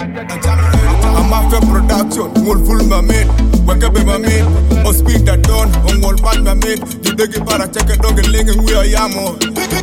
I'm after production, all full my mate. Wake up my mate, or speed that done, on all band my mate. You dig it para check it dog and ling and we are yamo.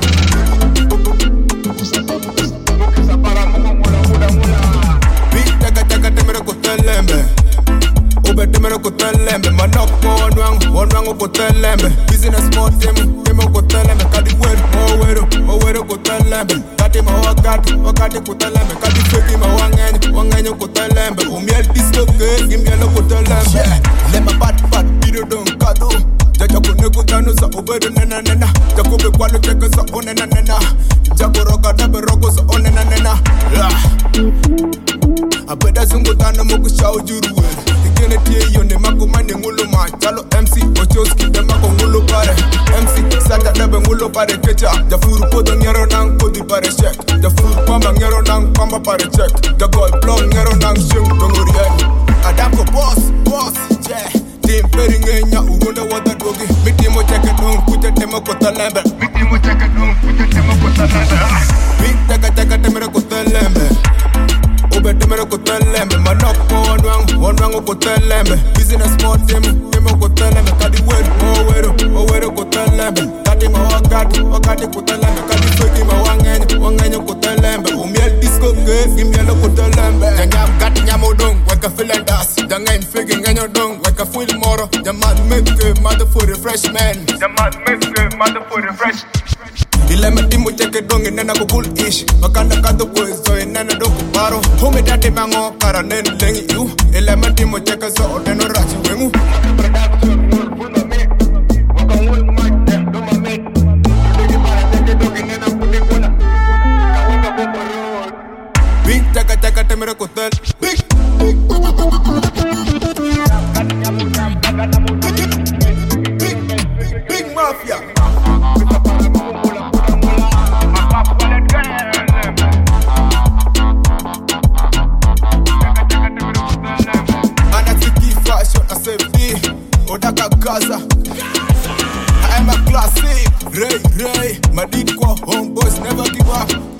Big taka temere kotelembe. Obe temere kotelembe. Manoko one kotelembe. Business more temo kotelembe. Kadi wero kotelembe. Kati ma wakati kotelembe. Kadi feki ma wangenyo kotelembe. Umiel disco ke, gimiel kotelembe. Lema bad video don kado. Jaja koneko tano sa obedo nena. Jakobe kwalo cheke sa onena. Jako roka dabe roko sa onena. Abeda zungu tano moku shao juruwe. Ikene tie yone mako mani ngulu ma. Chalo MC Ochoski de mako ngulu pare. MC Sata dabe ngulu pare kecha. Jafuru kodo ngero nang kodi pare check. Jafuru pamba ngero nang pamba pare check. Jagoy plong ngero nang shung dongorien. Adako boss, yeah. Team peri ngenya ugonda wada dogi. Mitimo cheke dong kuja tema kota lembe. Big taka temere kota lembe. Obe temere kotelembe. Manoko one kotelembe. Business more temo kotelembe. Kadi wero kotelembe. Kadi ma wakati kotelembe. Kadi feki ma wangenyo kotelembe. Umiel disco ke, gimiel kotelembe. Janyam gati nyamo dong, weka feeling das. Jangain feki ngenyo dong, weka feel moro. Jamad make mother for refreshment. Dilema timu cheke dongi nena kukul ish. Makanda kato kwezo nena doku paro. Home dati mango kara nenu lengi yu. Dilema timu cheke so odeno rachi wengu. Big taka temere kotel. Big mafia. Odaka Gaza, I'm a classic. Ray, my deed kwa homeboys never give up.